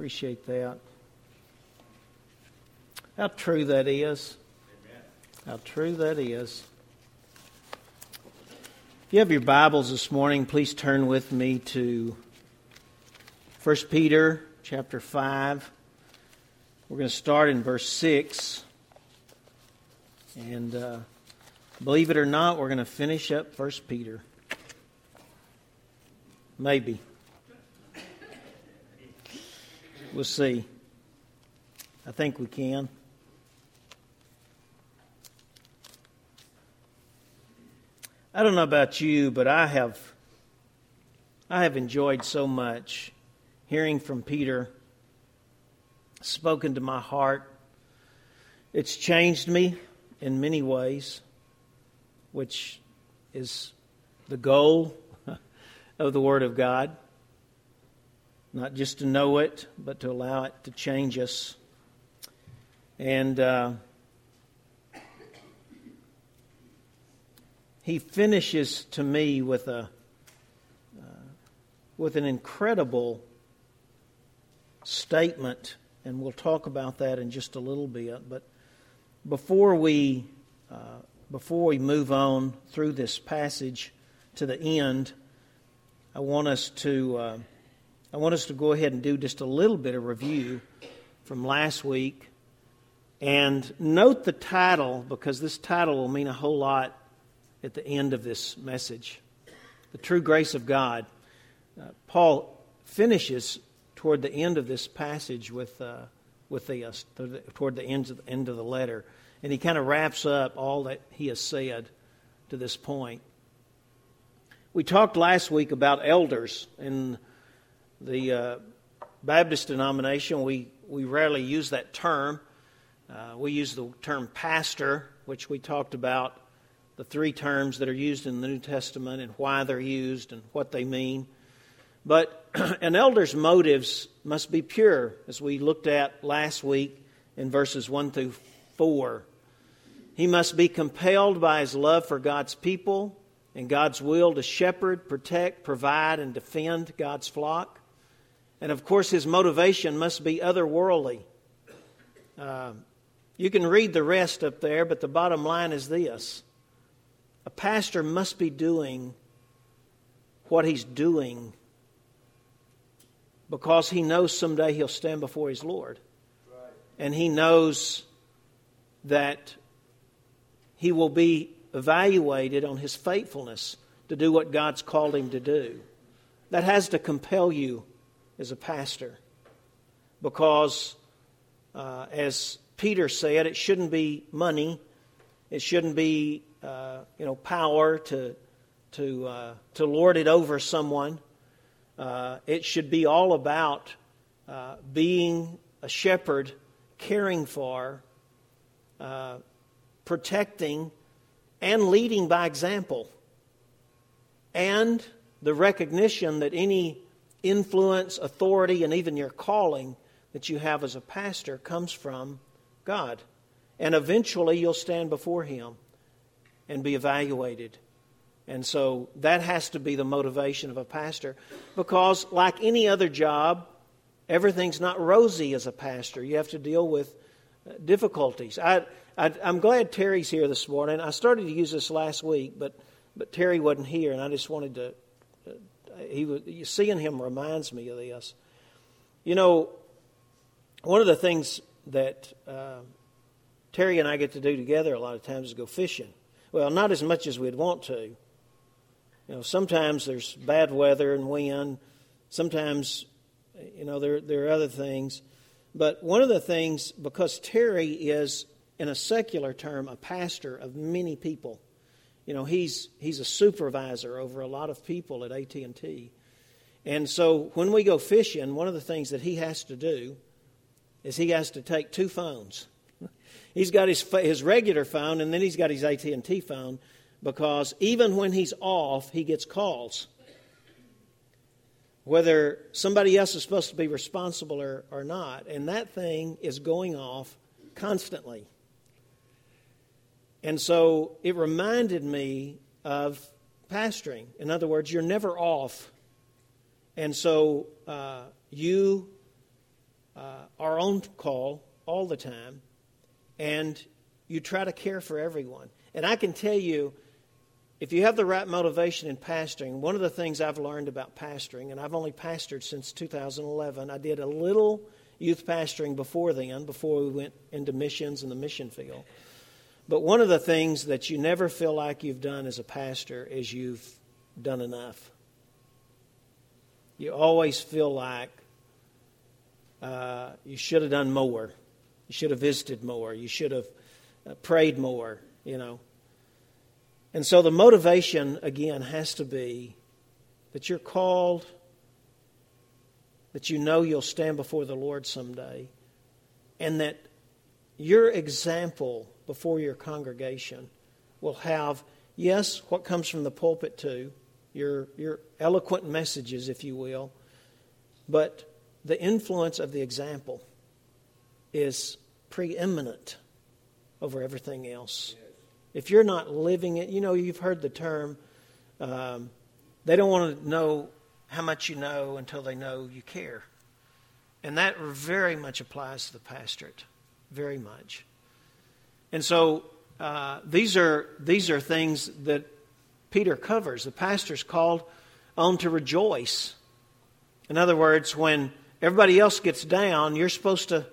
Appreciate that. How true that is. Amen. How true that is. If you have your Bibles this morning, please turn with me to 1 Peter chapter 5. We're going to start in verse 6. And believe it or not, we're going to finish up 1 Peter. Maybe. We'll see. I think we can. I don't know about you, but I have enjoyed so much hearing from Peter, spoken to my heart. It's changed me in many ways, which is the goal of the Word of God. Not just to know it, but to allow it to change us. And he finishes to me with an incredible statement, and we'll talk about that in just a little bit. But before we move on through this passage to the end, I want us to go ahead and do just a little bit of review from last week. And note the title, because this title will mean a whole lot at the end of this message. The true grace of God. Paul finishes toward the end of this passage toward the end of the letter. And he kind of wraps up all that he has said to this point. We talked last week about elders. In the Baptist denomination, we rarely use that term. We use the term pastor, which we talked about the three terms that are used in the New Testament and why they're used and what they mean. But an elder's motives must be pure, as we looked at last week in verses 1 through 4. He must be compelled by his love for God's people and God's will to shepherd, protect, provide, and defend God's flock. And of course, his motivation must be otherworldly. You can read the rest up there, but the bottom line is this. A pastor must be doing what he's doing because he knows someday he'll stand before his Lord. Right. And he knows that he will be evaluated on his faithfulness to do what God's called him to do. That has to compel you as a pastor, because as Peter said, it shouldn't be money, it shouldn't be power to lord it over someone. It should be all about being a shepherd, caring for, protecting, and leading by example, and the recognition that any influence, authority, and even your calling that you have as a pastor comes from God. And eventually you'll stand before Him and be evaluated. And so that has to be the motivation of a pastor, because like any other job, everything's not rosy as a pastor. You have to deal with difficulties. I'm glad Terry's here this morning. I started to use this last week, but Terry wasn't here, and I just wanted to... seeing him reminds me of this. You know, one of the things that Terry and I get to do together a lot of times is go fishing. Well, not as much as we'd want to. You know, sometimes there's bad weather and wind. Sometimes, there are other things. But one of the things, because Terry is, in a secular term, a pastor of many people. You know, he's a supervisor over a lot of people at AT&T. And so when we go fishing, one of the things that he has to do is he has to take two phones. He's got his regular phone, and then he's got his AT&T phone, because even when he's off, he gets calls. Whether somebody else is supposed to be responsible or not. And that thing is going off constantly. And so it reminded me of pastoring. In other words, you're never off. And so you our own call all the time, and you try to care for everyone. And I can tell you, if you have the right motivation in pastoring, one of the things I've learned about pastoring, and I've only pastored since 2011, I did a little youth pastoring before then, before we went into missions and the mission field. But one of the things that you never feel like you've done as a pastor is you've done enough. You always feel like you should have done more. You should have visited more. You should have prayed more, you know. And so the motivation, again, has to be that you're called, that you know you'll stand before the Lord someday, and that your example before your congregation will have, yes, what comes from the pulpit too, your eloquent messages, if you will, but the influence of the example is preeminent over everything else. If you're not living it, you know, you've heard the term, they don't want to know how much you know until they know you care. And that very much applies to the pastorate, very much. And so these are things that Peter covers. The pastor's called on to rejoice. In other words, when everybody else gets down, you're supposed to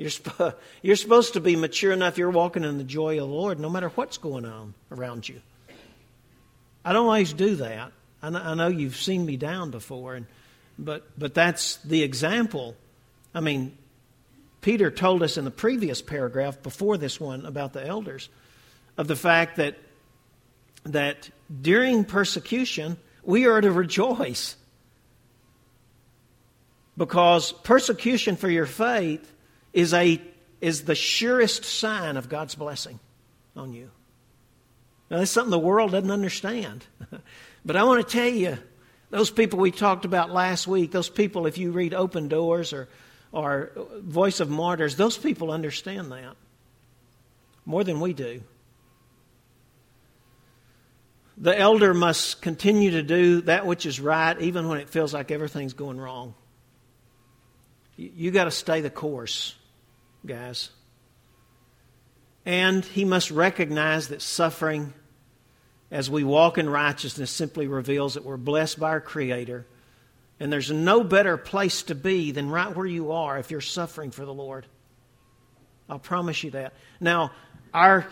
be mature enough. You're walking in the joy of the Lord, no matter what's going on around you. I don't always do that. I know you've seen me down before, but that's the example. I mean, Peter told us in the previous paragraph before this one about the elders of the fact that during persecution we are to rejoice, because persecution for your faith is the surest sign of God's blessing on you. Now, that's something the world doesn't understand. But I want to tell you, those people we talked about last week, those people, if you read Open Doors or Voice of Martyrs, those people understand that more than we do. The elder must continue to do that which is right, even when it feels like everything's going wrong. You got to stay the course, guys. And he must recognize that suffering as we walk in righteousness simply reveals that we're blessed by our Creator. And there's no better place to be than right where you are if you're suffering for the Lord. I'll promise you that. Now, our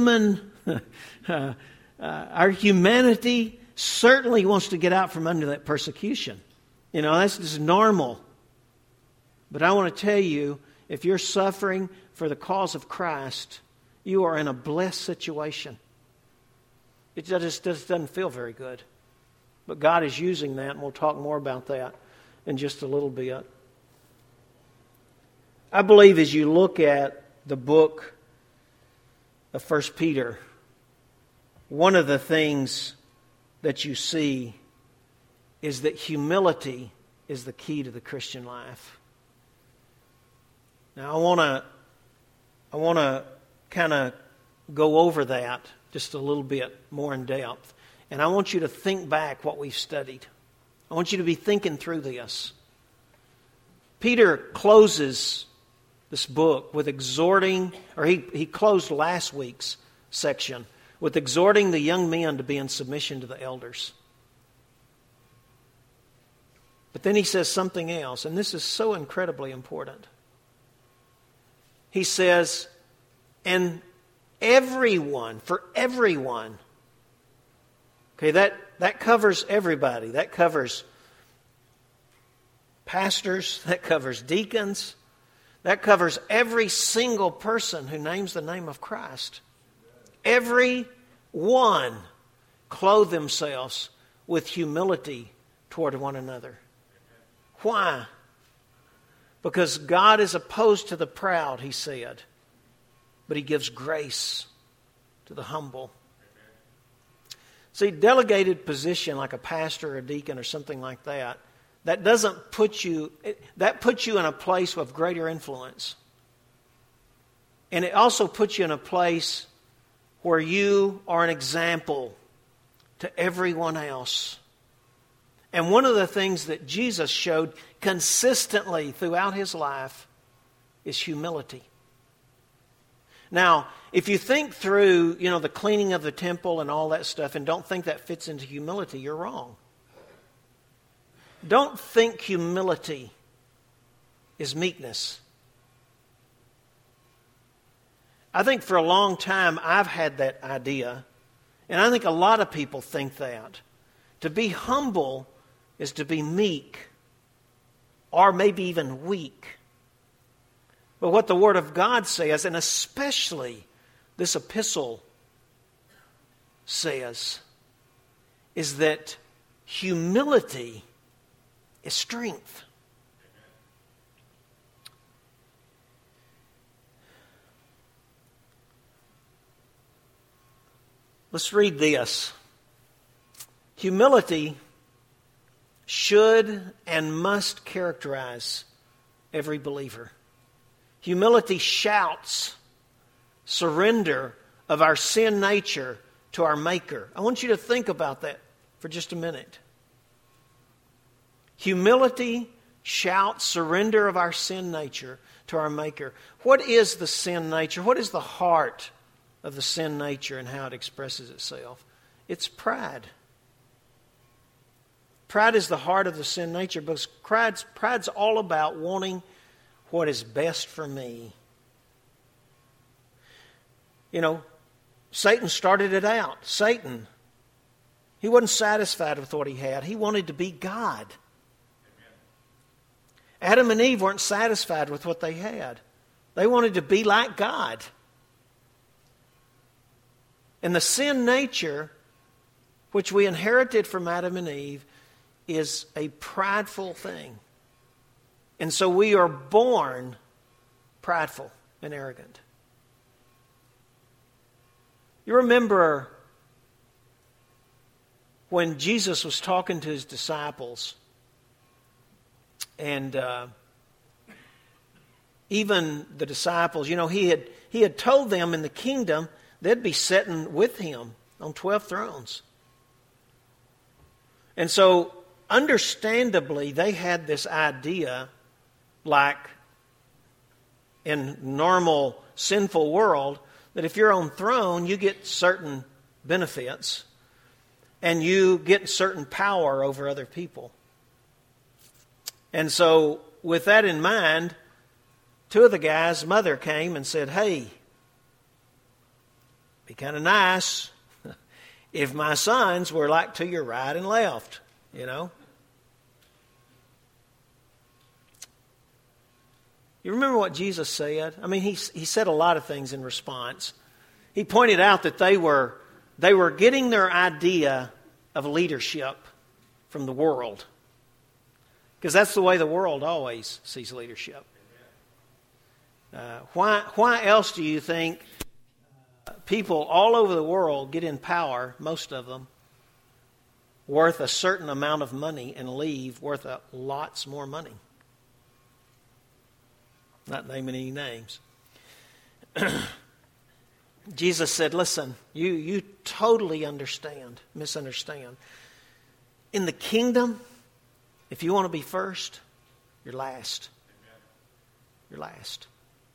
humanity certainly wants to get out from under that persecution. You know, that's just normal. But I want to tell you, if you're suffering for the cause of Christ, you are in a blessed situation. It just doesn't feel very good. But God is using that, and we'll talk more about that in just a little bit. I believe as you look at the book of 1 Peter, one of the things that you see is that humility is the key to the Christian life. Now, I want to kind of go over that just a little bit more in depth. And I want you to think back what we've studied. I want you to be thinking through this. Peter closes this book with exhorting, or he closed last week's section with exhorting the young men to be in submission to the elders. But then he says something else, and this is so incredibly important. He says, and everyone, for everyone. Okay, that covers everybody. That covers pastors. That covers deacons. That covers every single person who names the name of Christ. Every one clothe themselves with humility toward one another. Why? Because God is opposed to the proud, he said, but he gives grace to the humble. See, delegated position like a pastor or a deacon or something like that, that doesn't put you, that puts you in a place of greater influence. And it also puts you in a place where you are an example to everyone else. And one of the things that Jesus showed consistently throughout his life is humility. Now, if you think through, the cleaning of the temple and all that stuff and don't think that fits into humility, you're wrong. Don't think humility is meekness. I think for a long time I've had that idea, and I think a lot of people think that. To be humble is to be meek, or maybe even weak. But what the Word of God says, and especially this epistle says, is that humility is strength. Let's read this. Humility should and must characterize every believer. Humility shouts surrender of our sin nature to our Maker. I want you to think about that for just a minute. Humility shouts surrender of our sin nature to our Maker. What is the sin nature? What is the heart of the sin nature and how it expresses itself? It's pride. Pride is the heart of the sin nature because pride's all about wanting what is best for me. Satan started it out. Satan, he wasn't satisfied with what he had. He wanted to be God. Adam and Eve weren't satisfied with what they had. They wanted to be like God. And the sin nature, which we inherited from Adam and Eve, is a prideful thing. And so we are born prideful and arrogant. You remember when Jesus was talking to his disciples, and even the disciples, he had told them in the kingdom they'd be sitting with him on 12 thrones. And so, understandably, they had this idea, like in normal sinful world, that if you're on throne, you get certain benefits and you get certain power over other people. And so, with that in mind, two of the guys' mother came and said, "Hey, be kind of nice if my sons were like to your right and left, You remember what Jesus said? I mean, he said a lot of things in response. He pointed out that they were getting their idea of leadership from the world. Because that's the way the world always sees leadership. Why else do you think people all over the world get in power, most of them, worth a certain amount of money and leave worth lots more money? Not naming any names. Jesus said, listen, you totally misunderstand. In the kingdom, if you want to be first, you're last. You're last.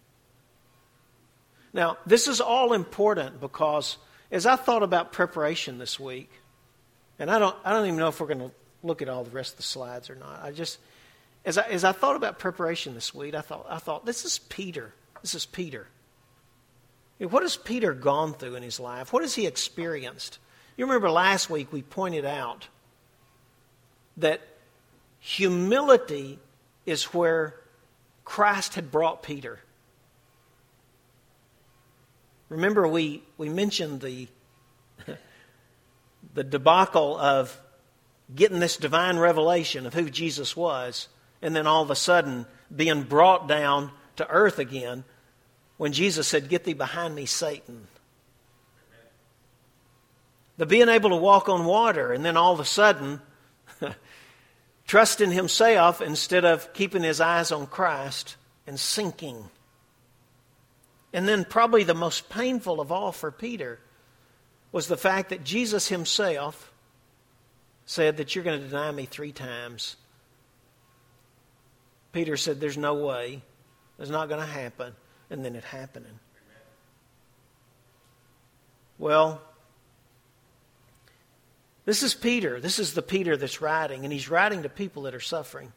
Now, this is all important because as I thought about preparation this week, and I don't even know if we're going to look at all the rest of the slides or not. As I thought about preparation this week, I thought this is Peter. This is Peter. What has Peter gone through in his life? What has he experienced? You remember last week we pointed out that humility is where Christ had brought Peter. Remember we mentioned the debacle of getting this divine revelation of who Jesus was, and then all of a sudden being brought down to earth again when Jesus said, "Get thee behind me, Satan." The being able to walk on water, and then all of a sudden trusting himself instead of keeping his eyes on Christ and sinking. And then probably the most painful of all for Peter was the fact that Jesus himself said that you're going to deny me 3 times. Peter said, "There's no way It's not going to happen. And then it happening. Well, this is Peter. This is the Peter that's writing. And he's writing to people that are suffering.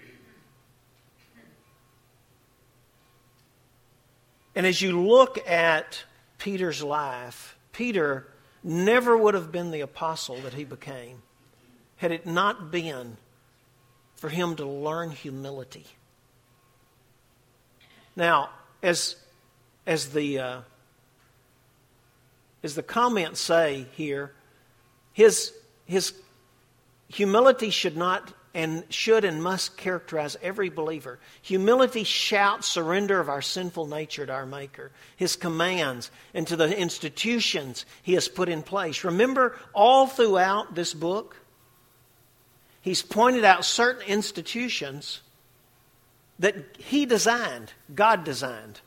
And as you look at Peter's life, Peter never would have been the apostle that he became had it not been for him to learn humility. Now, as the comments say here, his humility should and must characterize every believer. Humility shouts surrender of our sinful nature to our Maker, His commands, and to the institutions He has put in place. Remember, all throughout this book, he's pointed out certain institutions that he designed, God designed.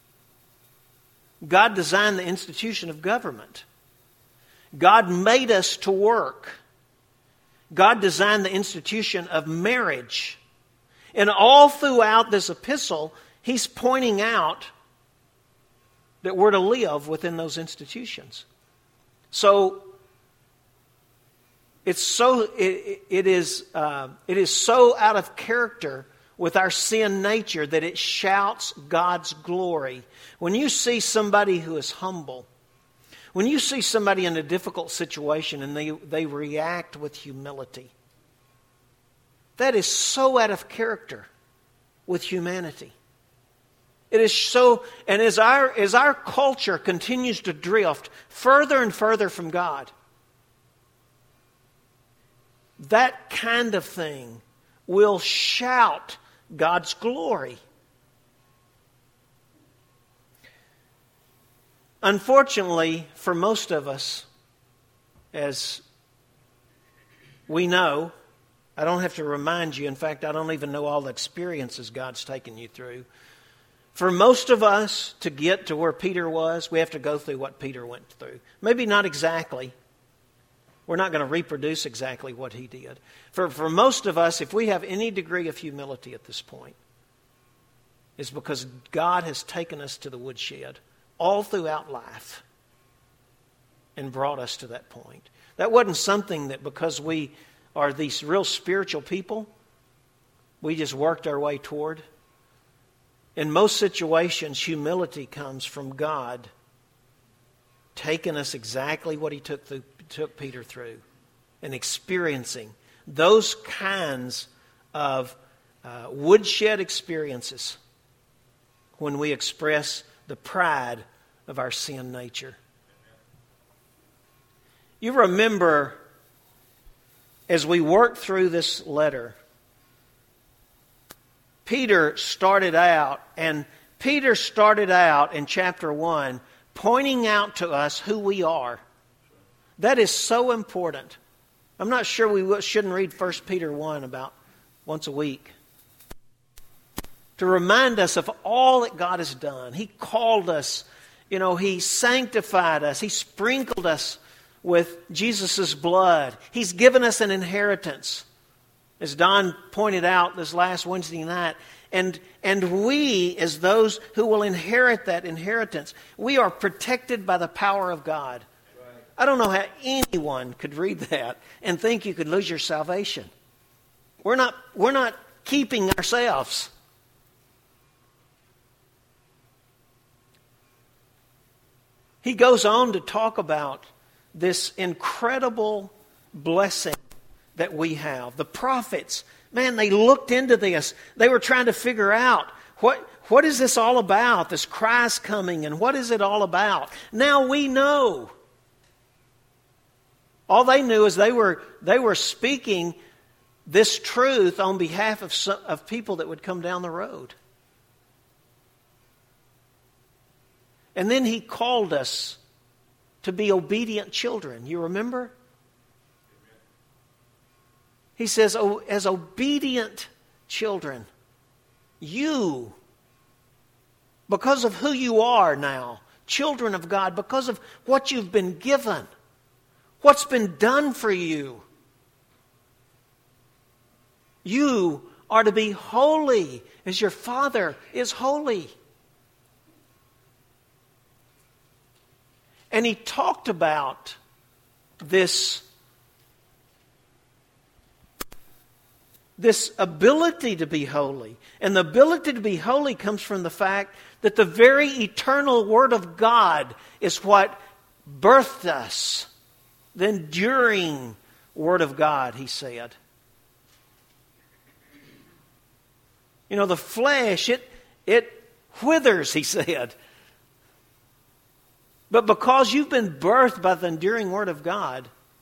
God designed the institution of government. God made us to work. God designed the institution of marriage. And all throughout this epistle, he's pointing out that we're to live within those institutions. So it is so out of character with our sin nature that it shouts God's glory. When you see somebody who is humble, when you see somebody in a difficult situation and they react with humility, that is so out of character with humanity. It is so, and as our culture continues to drift further and further from God, that kind of thing will shout God's glory. Unfortunately, for most of us, as we know, I don't have to remind you. In fact, I don't even know all the experiences God's taken you through. For most of us to get to where Peter was, we have to go through what Peter went through. Maybe not exactly. We're not going to reproduce exactly what he did. For most of us, if we have any degree of humility at this point, it's because God has taken us to the woodshed all throughout life and brought us to that point. That wasn't something that because we are these real spiritual people, we just worked our way toward. In most situations, humility comes from God taking us exactly what he took Peter through and experiencing those kinds of woodshed experiences when we express the pride of our sin nature. You remember, as we worked through this letter, Peter started out in chapter 1 pointing out to us who we are. That is so important. I'm not sure we shouldn't read 1 Peter 1 about once a week. To remind us of all that God has done. He called us, He sanctified us. He sprinkled us with Jesus' blood. He's given us an inheritance, as Don pointed out this last Wednesday night. And we, as those who will inherit that inheritance, we are protected by the power of God. Right. I don't know how anyone could read that and think you could lose your salvation. We're not keeping ourselves. He goes on to talk about this incredible blessing that we have. The prophets, man, they looked into this. They were trying to figure out what is this all about? This Christ coming, and what is it all about? Now we know. All they knew is they were speaking this truth on behalf of people that would come down the road. And then he called us to be obedient children. You remember? He says, as obedient children, you, because of who you are now, children of God, because of what you've been given, what's been done for you, you are to be holy as your Father is holy. And he talked about this ability to be holy. And the ability to be holy comes from the fact that the very eternal Word of God is what birthed us. The enduring Word of God, he said. You know, the flesh, it withers, he said. But because you've been birthed by the enduring Word of God,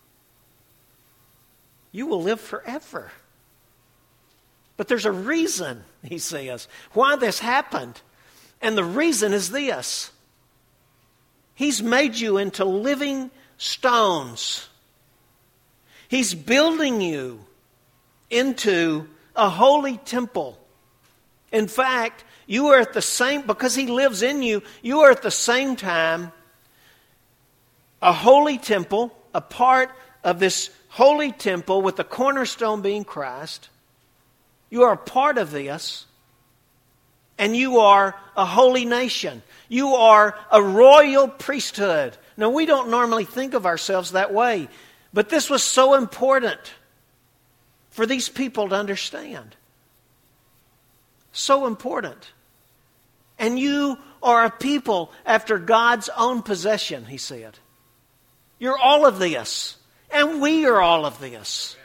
you will live forever. But there's a reason, he says, why this happened. And the reason is this. He's made you into living stones. He's building you into a holy temple. In fact, you are at the same, because He lives in you, you are at the same time a holy temple, a part of this holy temple with the cornerstone being Christ. You are a part of this, and you are a holy nation. You are a royal priesthood. Now, we don't normally think of ourselves that way, but this was so important for these people to understand. So important. And you are a people after God's own possession, he said. You're all of this, and we are all of this.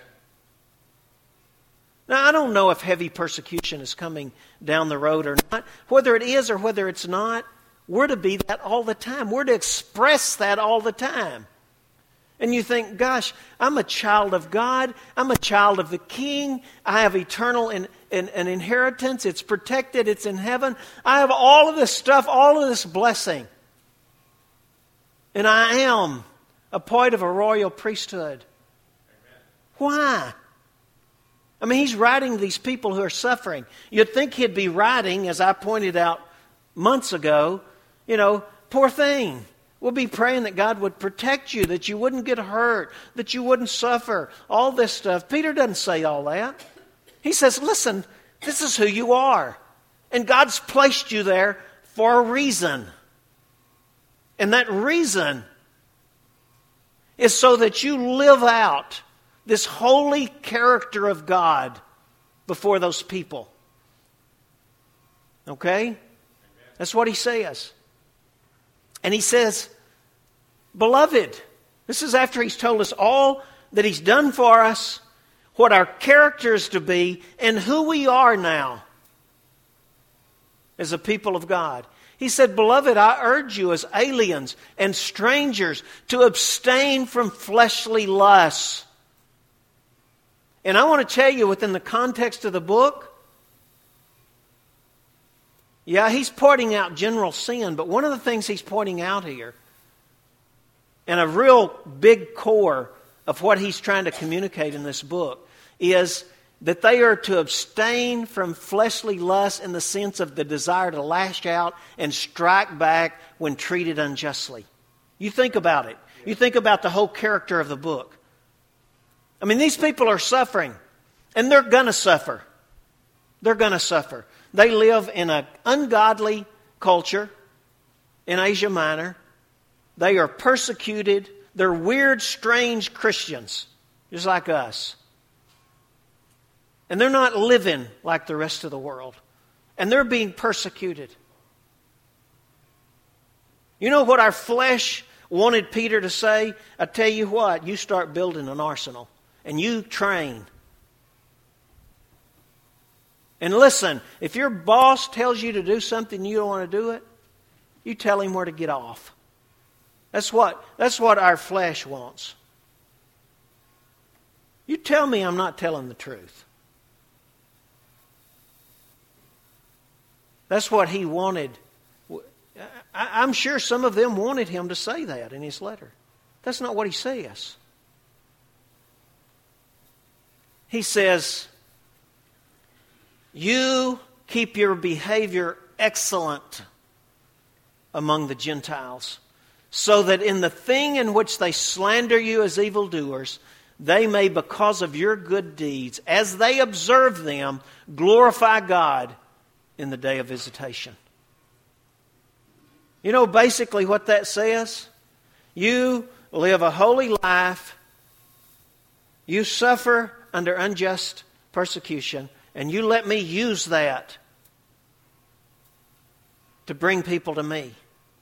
Now, I don't know if heavy persecution is coming down the road or not. Whether it is or whether it's not, we're to be that all the time. We're to express that all the time. And you think, gosh, I'm a child of God. I'm a child of the King. I have eternal an inheritance. It's protected. It's in heaven. I have all of this stuff, all of this blessing. And I am a part of a royal priesthood. Amen. Why? I mean, he's writing to these people who are suffering. You'd think he'd be writing, as I pointed out months ago, poor thing. We'll be praying that God would protect you, that you wouldn't get hurt, that you wouldn't suffer, all this stuff. Peter doesn't say all that. He says, listen, this is who you are. And God's placed you there for a reason. And that reason is so that you live out this holy character of God before those people. Okay? That's what he says. And he says, beloved, this is after he's told us all that he's done for us, what our character is to be, and who we are now as a people of God. He said, beloved, I urge you as aliens and strangers to abstain from fleshly lusts. And I want to tell you, within the context of the book, he's pointing out general sin, but one of the things he's pointing out here, and a real big core of what he's trying to communicate in this book, is that they are to abstain from fleshly lust in the sense of the desire to lash out and strike back when treated unjustly. You think about it. You think about the whole character of the book. I mean, these people are suffering, and they're going to suffer. They're going to suffer. They live in an ungodly culture in Asia Minor. They are persecuted. They're weird, strange Christians, just like us. And they're not living like the rest of the world. And they're being persecuted. You know what our flesh wanted Peter to say? I tell you what, you start building an arsenal. And you train. And listen, if your boss tells you to do something you don't want to do it, you tell him where to get off. That's what our flesh wants. You tell me I'm not telling the truth. That's what he wanted. I'm sure some of them wanted him to say that in his letter. That's not what he says. He says, you keep your behavior excellent among the Gentiles, so that in the thing in which they slander you as evildoers, they may, because of your good deeds, as they observe them, glorify God in the day of visitation. You know basically what that says? You live a holy life, you suffer under unjust persecution, and you let me use that to bring people to me.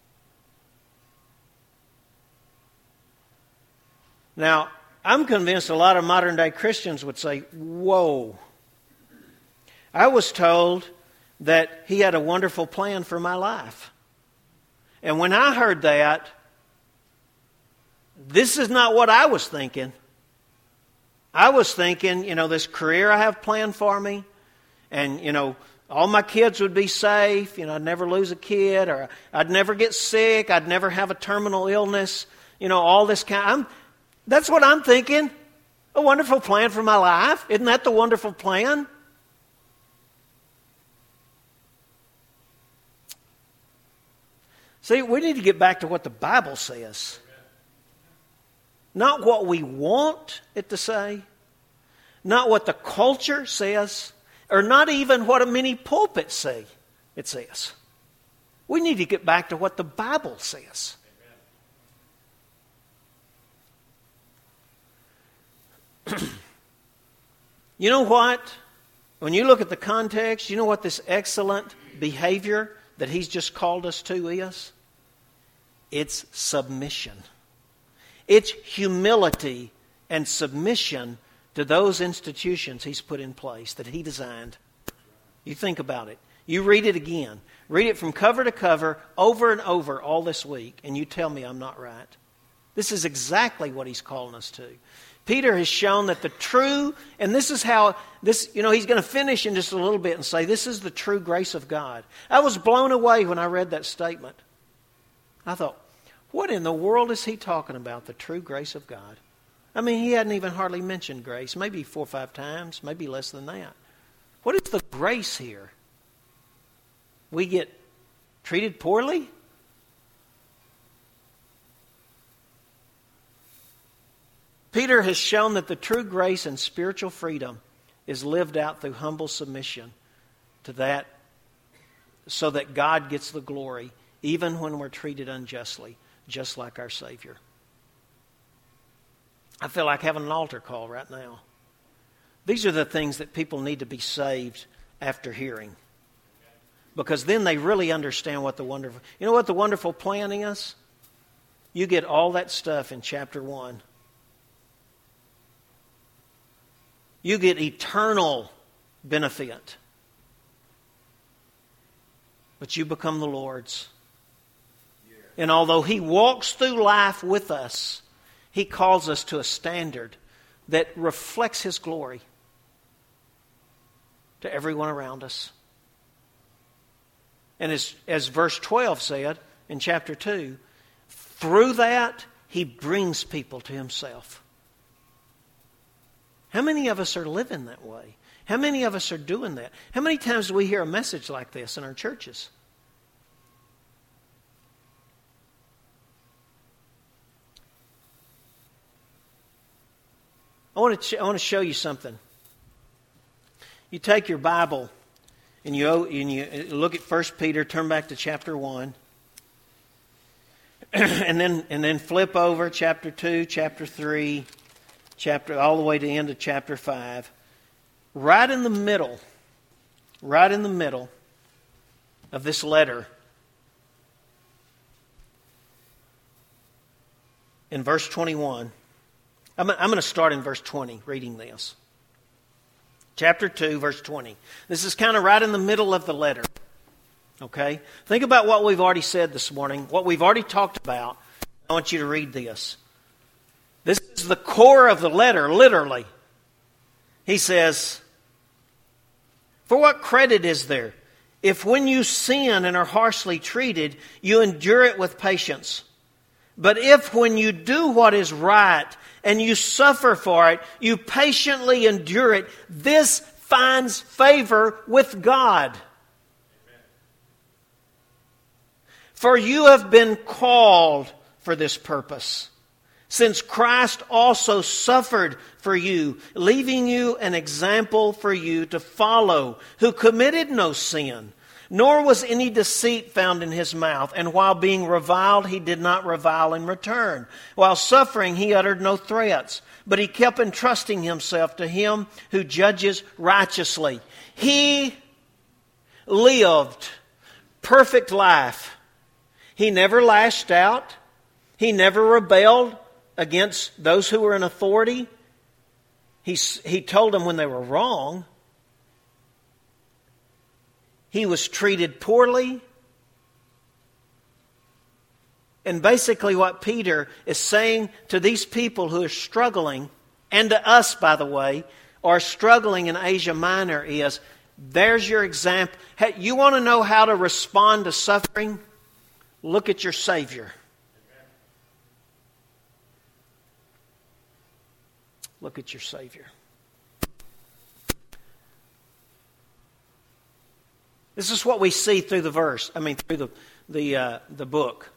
Now, I'm convinced a lot of modern day Christians would say, whoa, I was told that He had a wonderful plan for my life. And when I heard that, this is not what I was thinking. I was thinking, this career I have planned for me, and, all my kids would be safe, I'd never lose a kid, or I'd never get sick, I'd never have a terminal illness, all this kind. That's what I'm thinking. A wonderful plan for my life. Isn't that the wonderful plan? See, we need to get back to what the Bible says. Not what we want it to say. Not what the culture says. Or not even what many pulpits say it says. We need to get back to what the Bible says. You know what? When you look at the context, you know what this excellent behavior that He's just called us to is? It's submission. It's humility and submission to those institutions He's put in place that He designed. You think about it. You read it again. Read it from cover to cover, over and over all this week, and you tell me I'm not right. This is exactly what He's calling us to. Peter has shown that the true, and this is how, he's going to finish in just a little bit and say, this is the true grace of God. I was blown away when I read that statement. I thought, what in the world is he talking about, the true grace of God? I mean, he hadn't even hardly mentioned grace, maybe 4 or 5 times, maybe less than that. What is the grace here? We get treated poorly? Peter has shown that the true grace and spiritual freedom is lived out through humble submission to that, so that God gets the glory even when we're treated unjustly, just like our Savior. I feel like having an altar call right now. These are the things that people need to be saved after hearing, because then they really understand what the wonderful... You know what the wonderful plan is? You get all that stuff in chapter 1. You get eternal benefit. But you become the Lord's. And although He walks through life with us, He calls us to a standard that reflects His glory to everyone around us. And as verse 12 said in chapter 2, through that He brings people to Himself. How many of us are living that way? How many of us are doing that? How many times do we hear a message like this in our churches? I want to show you something. You take your Bible and you look at 1 Peter, turn back to chapter 1, and then flip over chapter 2, chapter 3, all the way to the end of chapter 5. Right in the middle of this letter, in verse 21, I'm going to start in verse 20, reading this. Chapter 2, verse 20. This is kind of right in the middle of the letter. Okay? Think about what we've already said this morning, what we've already talked about. I want you to read this. This is the core of the letter, literally. He says, "For what credit is there if when you sin and are harshly treated, you endure it with patience? But if when you do what is right and you suffer for it, you patiently endure it, this finds favor with God. For you have been called for this purpose, since Christ also suffered for you, leaving you an example for you to follow, who committed no sin, nor was any deceit found in his mouth. And while being reviled, he did not revile in return. While suffering, he uttered no threats, but he kept entrusting himself to him who judges righteously. He lived perfect life. He never lashed out. He never rebelled against those who were in authority. He told them when they were wrong. He was treated poorly. And basically what Peter is saying to these people who are struggling, and to us, by the way, are struggling in Asia Minor is, there's your example. Hey, you want to know how to respond to suffering? Look at your Savior. Look at your Savior. This is what we see through the verse. Through the book.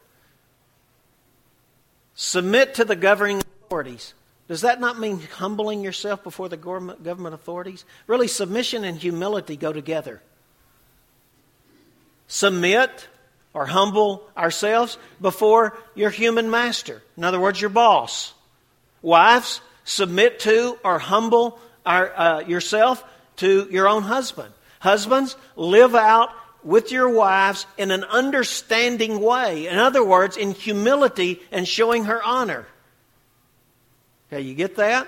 Submit to the governing authorities. Does that not mean humbling yourself before the government authorities? Really, submission and humility go together. Submit or humble ourselves before your human master. In other words, your boss. Wives, submit to or humble yourself to your own husband. Husbands, live out with your wives in an understanding way. In other words, in humility and showing her honor. Okay, you get that?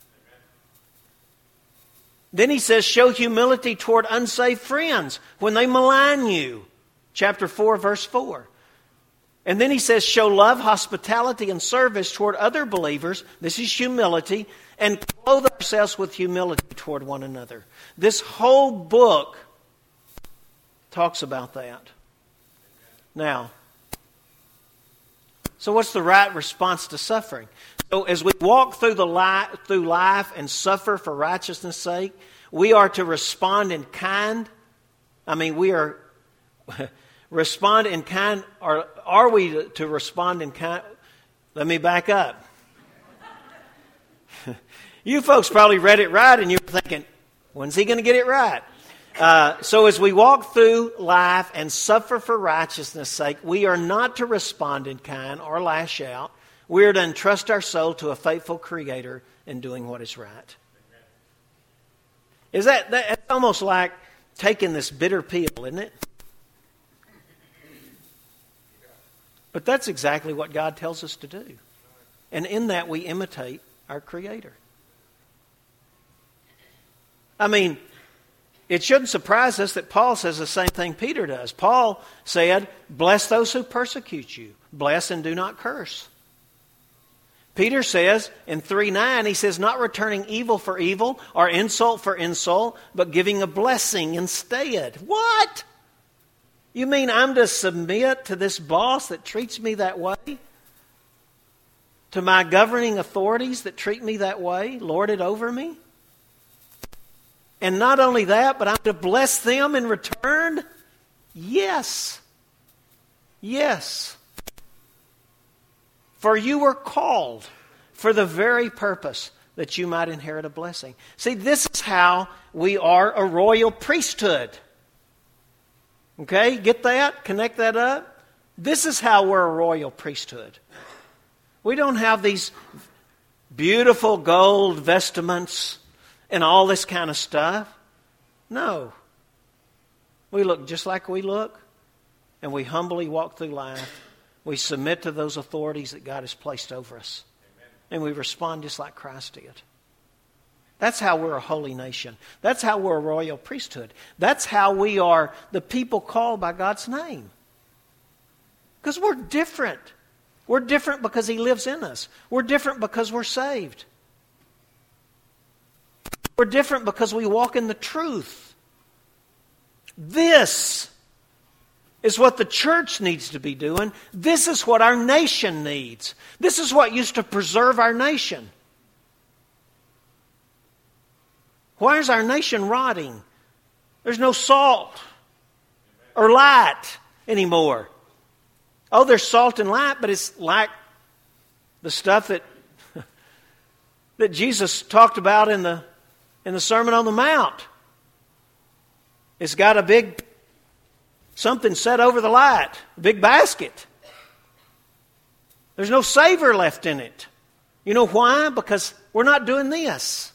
Then he says, show humility toward unsaved friends when they malign you. Chapter 4, verse 4. And then he says, show love, hospitality, and service toward other believers. This is humility. And clothe ourselves with humility toward one another. This whole book talks about that. Now, so what's the right response to suffering? So as we walk through life and suffer for righteousness' sake, we are to respond in kind. We are respond in kind, or are we to respond in kind? Let me back up. You folks probably read it right and you were thinking, when's he going to get it right? So as we walk through life and suffer for righteousness' sake, we are not to respond in kind or lash out. We are to entrust our soul to a faithful Creator in doing what is right. Is that's almost like taking this bitter pill, isn't it? But that's exactly what God tells us to do. And in that we imitate our Creator. It shouldn't surprise us that Paul says the same thing Peter does. Paul said, bless those who persecute you. Bless and do not curse. Peter says in 3:9, he says, not returning evil for evil or insult for insult, but giving a blessing instead. What? You mean I'm to submit to this boss that treats me that way? To my governing authorities that treat me that way, lord it over me? And not only that, but I'm to bless them in return? Yes. Yes. For you were called for the very purpose that you might inherit a blessing. See, this is how we are a royal priesthood. Okay, get that? Connect that up? This is how we're a royal priesthood. We don't have these beautiful gold vestments and all this kind of stuff. No. We look just like we look, and we humbly walk through life. We submit to those authorities that God has placed over us. Amen. And we respond just like Christ did. That's how we're a holy nation. That's how we're a royal priesthood. That's how we are the people called by God's name. Because we're different. We're different because He lives in us. We're different because we're saved. We're different because we walk in the truth. This is what the church needs to be doing. This is what our nation needs. This is what used to preserve our nation. Why is our nation rotting? There's no salt or light anymore. Oh, there's salt and light, but it's like the stuff that that Jesus talked about in the Sermon on the Mount. It's got a big something set over the light, a big basket. There's no savor left in it. You know why? Because we're not doing this.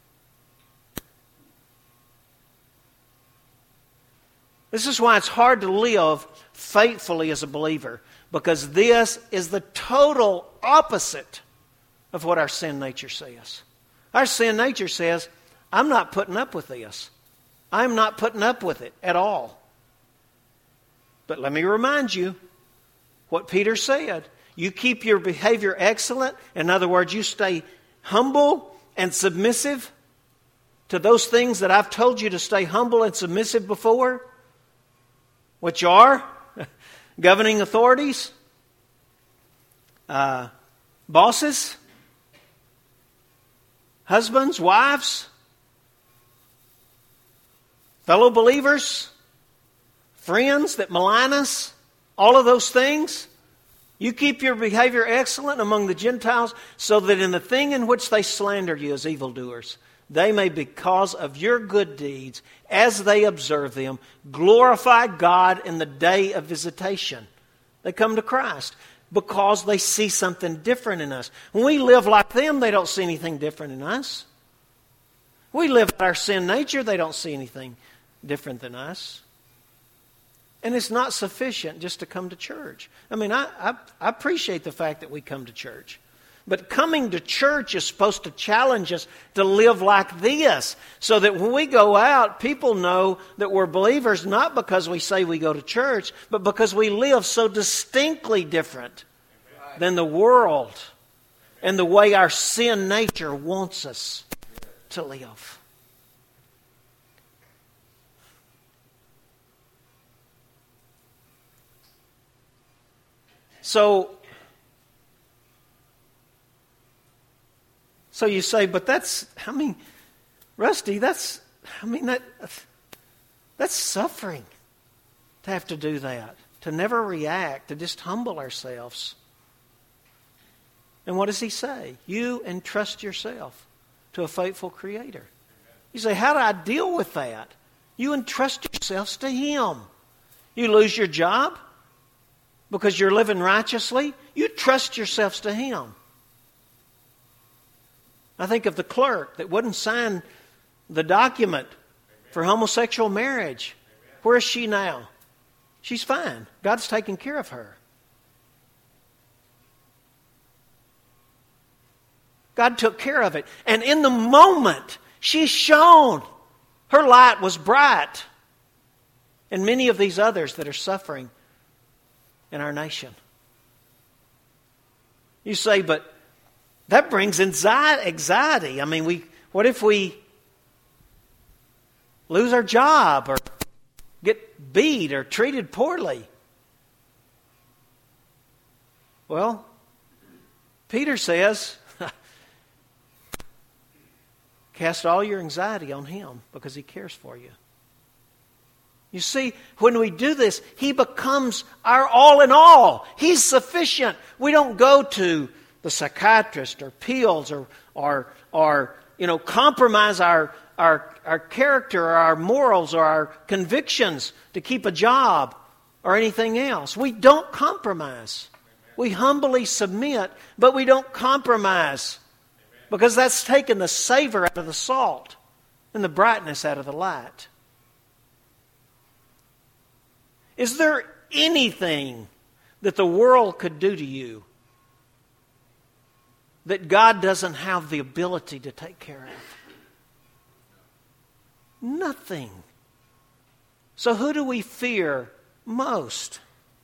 This is why it's hard to live faithfully as a believer, because this is the total opposite of what our sin nature says. Our sin nature says, I'm not putting up with this. I'm not putting up with it at all. But let me remind you what Peter said. You keep your behavior excellent. In other words, you stay humble and submissive to those things that I've told you to stay humble and submissive before, which are governing authorities, bosses, husbands, wives, fellow believers, friends that malign us, all of those things. You keep your behavior excellent among the Gentiles, so that in the thing in which they slander you as evildoers, they may, because of your good deeds, as they observe them, glorify God in the day of visitation. They come to Christ because they see something different in us. When we live like them, they don't see anything different in us. We live our sin nature, they don't see anything different than us. And it's not sufficient just to come to church. I mean, I appreciate the fact that we come to church. But coming to church is supposed to challenge us to live like this, so that when we go out, people know that we're believers, not because we say we go to church, but because we live so distinctly different than the world and the way our sin nature wants us to live. So you say, but Rusty, that's suffering to have to do that, to never react, to just humble ourselves. And what does he say? You entrust yourself to a faithful Creator. You say, how do I deal with that? You entrust yourselves to Him. You lose your job because you're living righteously. You trust yourselves to Him. I think of the clerk that wouldn't sign the document for homosexual marriage. Where is she now? She's fine. God's taking care of her. God took care of it. And in the moment, she shone. Her light was bright. And many of these others that are suffering in our nation. You say, but that brings anxiety. I mean, what if we lose our job or get beat or treated poorly? Well, Peter says, cast all your anxiety on Him because He cares for you. You see, when we do this, He becomes our all in all. He's sufficient. We don't go to the psychiatrist or pills or compromise our character or our morals or our convictions to keep a job or anything else. We don't compromise. We humbly submit, but we don't compromise, because that's taken the savor out of the salt and the brightness out of the light. Is there anything that the world could do to you that God doesn't have the ability to take care of? Nothing. So who do we fear most?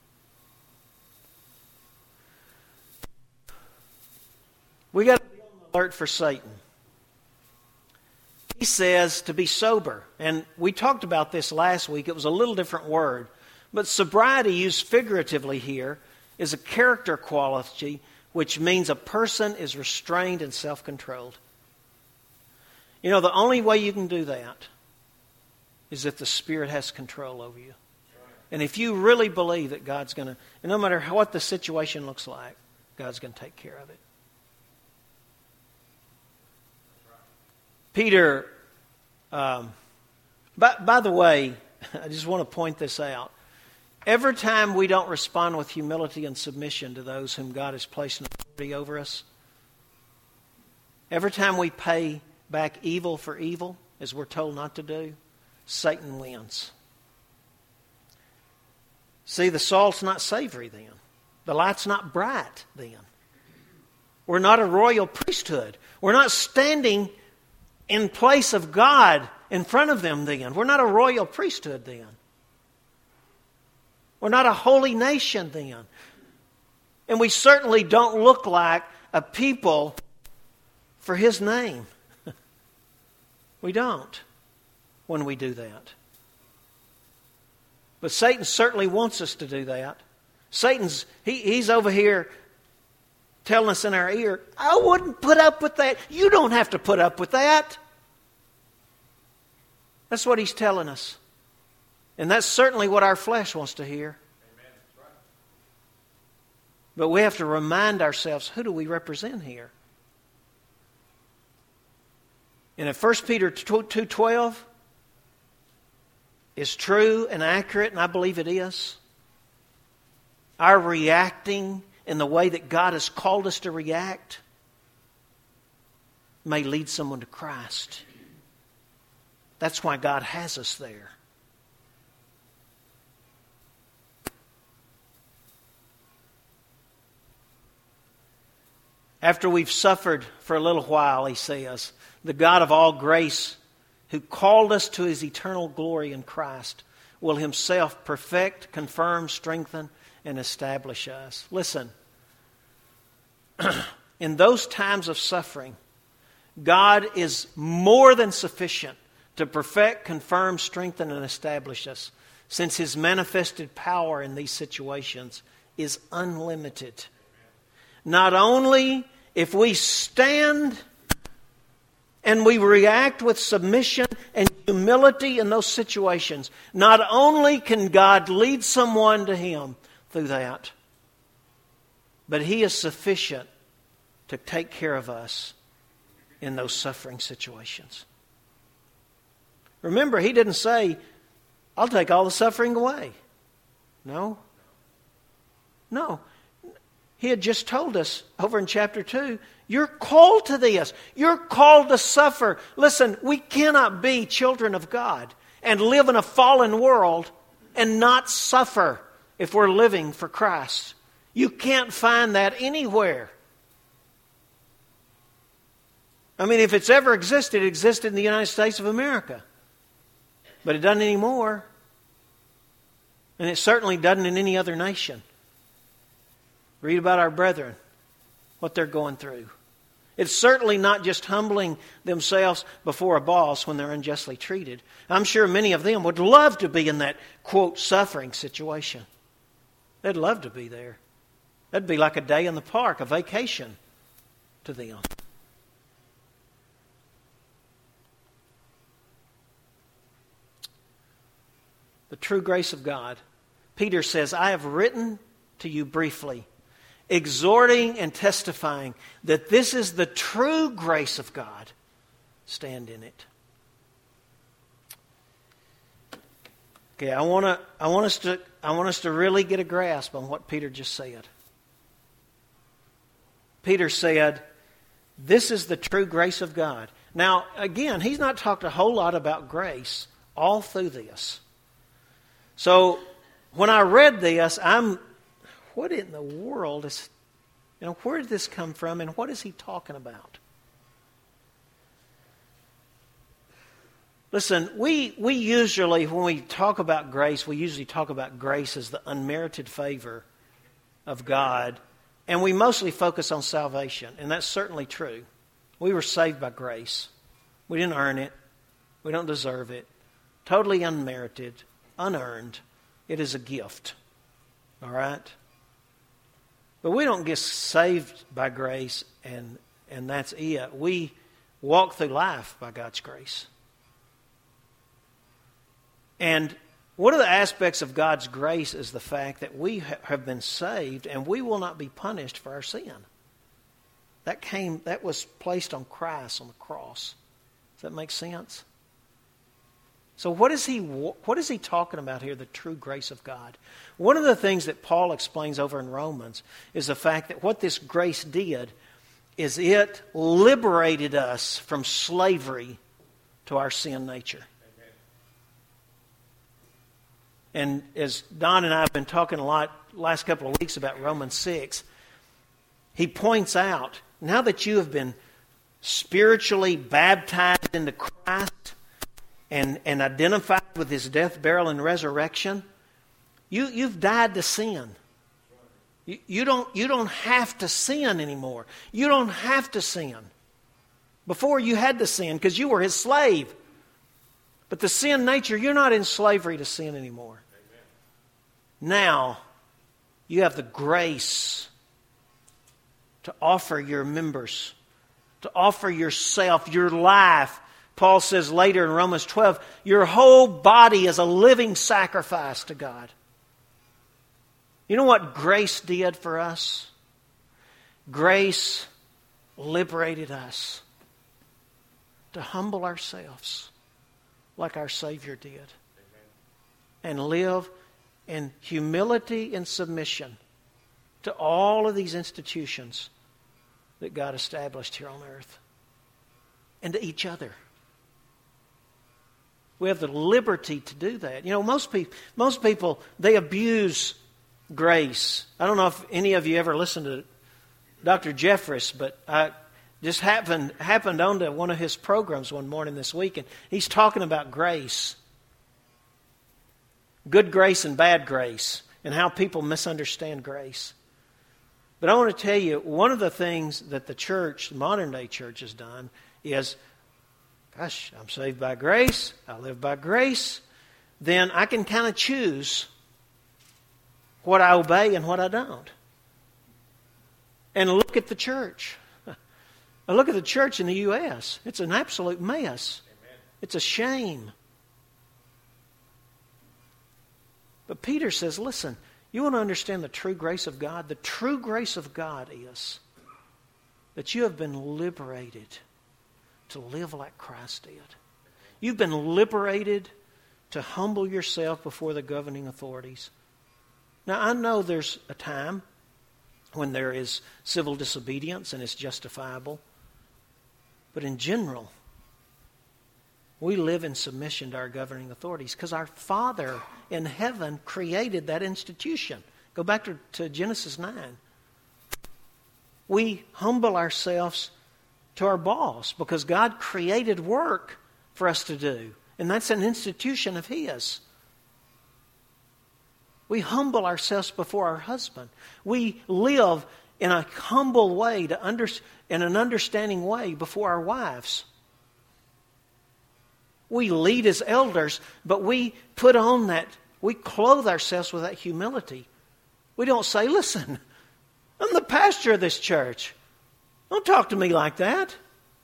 We got to be on the alert for Satan. He says to be sober. And we talked about this last week. It was a little different word. But sobriety, used figuratively here, is a character quality, which means a person is restrained and self-controlled. You know, the only way you can do that is if the Spirit has control over you. And if you really believe that God's going to, and no matter what the situation looks like, God's going to take care of it. Peter, by the way, I just want to point this out. Every time we don't respond with humility and submission to those whom God has placed in authority over us, every time we pay back evil for evil, as we're told not to do, Satan wins. See, the salt's not savory then. The light's not bright then. We're not a royal priesthood. We're not standing in place of God in front of them then. We're not a royal priesthood then. We're not a holy nation then. And we certainly don't look like a people for His name. We don't when we do that. But Satan certainly wants us to do that. He's over here telling us in our ear, I wouldn't put up with that. You don't have to put up with that. That's what he's telling us. And that's certainly what our flesh wants to hear. Amen. That's right. But we have to remind ourselves, who do we represent here? And if 1 Peter 2:12 is true and accurate, and I believe it is, our reacting in the way that God has called us to react may lead someone to Christ. That's why God has us there. After we've suffered for a little while, he says, the God of all grace, who called us to His eternal glory in Christ, will Himself perfect, confirm, strengthen, and establish us. Listen, in those times of suffering, God is more than sufficient to perfect, confirm, strengthen, and establish us, since His manifested power in these situations is unlimited. Not only if we stand and we react with submission and humility in those situations, not only can God lead someone to Him through that, but He is sufficient to take care of us in those suffering situations. Remember, He didn't say, I'll take all the suffering away. No. He had just told us over in chapter 2, you're called to this. You're called to suffer. Listen, we cannot be children of God and live in a fallen world and not suffer if we're living for Christ. You can't find that anywhere. I mean, if it's ever existed, it existed in the United States of America. But it doesn't anymore. And it certainly doesn't in any other nation. Read about our brethren, what they're going through. It's certainly not just humbling themselves before a boss when they're unjustly treated. I'm sure many of them would love to be in that, quote, suffering situation. They'd love to be there. That'd be like a day in the park, a vacation to them. The true grace of God. Peter says, I have written to you briefly, exhorting and testifying that this is the true grace of God. Stand in it. Okay, I want us to really get a grasp on what Peter just said. Peter said, this is the true grace of God. Now, again, he's not talked a whole lot about grace all through this. So, when I read this, what in the world is, where did this come from and what is he talking about? Listen, we usually, when we talk about grace, we usually talk about grace as the unmerited favor of God, and we mostly focus on salvation, and that's certainly true. We were saved by grace. We didn't earn it. We don't deserve it. Totally unmerited, unearned. It is a gift. All right? But we don't get saved by grace and that's it. We walk through life by God's grace. And one of the aspects of God's grace is the fact that we have been saved and we will not be punished for our sin. That was placed on Christ on the cross. Does that make sense? So what is he talking about here, the true grace of God? One of the things that Paul explains over in Romans is the fact that what this grace did is it liberated us from slavery to our sin nature. And as Don and I have been talking a lot last couple of weeks about Romans 6, he points out, now that you have been spiritually baptized into Christ and identified with His death, burial, and resurrection, you've died to sin. You don't have to sin anymore. You don't have to sin. Before you had to sin because you were His slave. But the sin nature, you're not in slavery to sin anymore. Amen. Now, you have the grace to offer your members, to offer yourself, your life. Paul says later in Romans 12, your whole body is a living sacrifice to God. You know what grace did for us? Grace liberated us to humble ourselves like our Savior did. Amen. And live in humility and submission to all of these institutions that God established here on earth. And to each other. We have the liberty to do that. You know, most people, they abuse grace. I don't know if any of you ever listened to Dr. Jeffress, but I just happened onto one of his programs one morning this week, and he's talking about grace. Good grace and bad grace, and how people misunderstand grace. But I want to tell you, one of the things that the church, the modern day church, has done is, gosh, I'm saved by grace, I live by grace, then I can kind of choose what I obey and what I don't. And look at the church. I look at the church in the U.S. It's an absolute mess. Amen. It's a shame. But Peter says, listen, you want to understand the true grace of God? The true grace of God is that you have been liberated to live like Christ did. You've been liberated to humble yourself before the governing authorities. Now, I know there's a time when there is civil disobedience and it's justifiable. But in general, we live in submission to our governing authorities because our Father in heaven created that institution. Go back to Genesis 9. We humble ourselves to our boss because God created work for us to do. And that's an institution of His. We humble ourselves before our husband. We live in a humble way, in an understanding way before our wives. We lead as elders, but we put on that, we clothe ourselves with that humility. We don't say, listen, I'm the pastor of this church. Don't talk to me like that.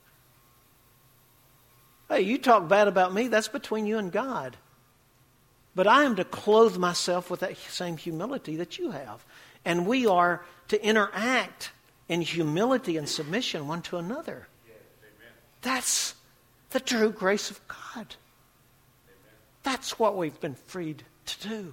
Hey, you talk bad about me, that's between you and God. But I am to clothe myself with that same humility that you have. And we are to interact in humility and submission one to another. Yes, that's the true grace of God. Amen. That's what we've been freed to do.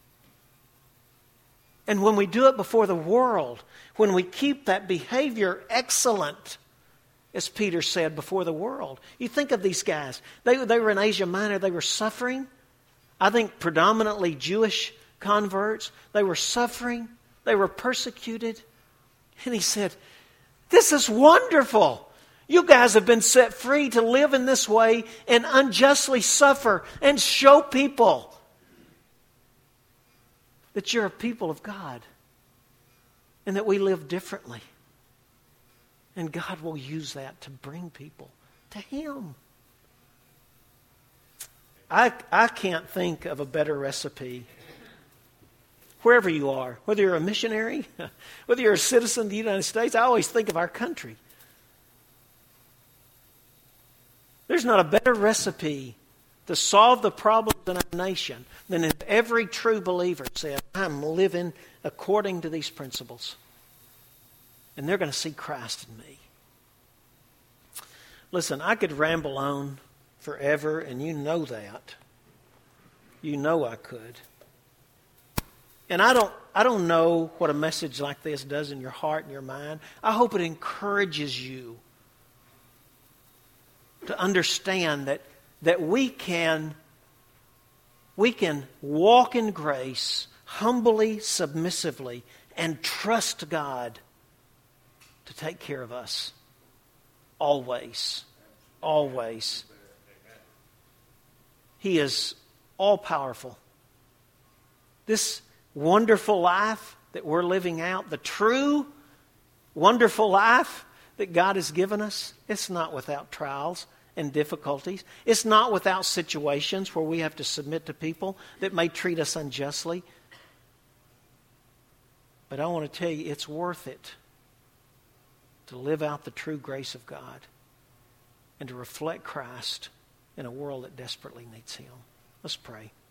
And when we do it before the world, when we keep that behavior excellent, as Peter said, before the world. You think of these guys. They were in Asia Minor. They were suffering. I think predominantly Jewish converts. They were suffering. They were persecuted. And he said, this is wonderful. You guys have been set free to live in this way and unjustly suffer and show people that you're a people of God and that we live differently. And God will use that to bring people to Him. I can't think of a better recipe. Wherever you are, whether you're a missionary, whether you're a citizen of the United States, I always think of our country. There's not a better recipe to solve the problems in our nation than if every true believer said, I'm living according to these principles. And they're going to see Christ in me. Listen, I could ramble on forever, and you know that. You know I could. And I don't know what a message like this does in your heart and your mind. I hope it encourages you to understand that we can walk in grace humbly, submissively, and trust God to take care of us. Always. Always. He is all-powerful. This wonderful life that we're living out, the true wonderful life that God has given us, it's not without trials and difficulties. It's not without situations where we have to submit to people that may treat us unjustly. But I want to tell you, it's worth it to live out the true grace of God and to reflect Christ in a world that desperately needs Him. Let's pray.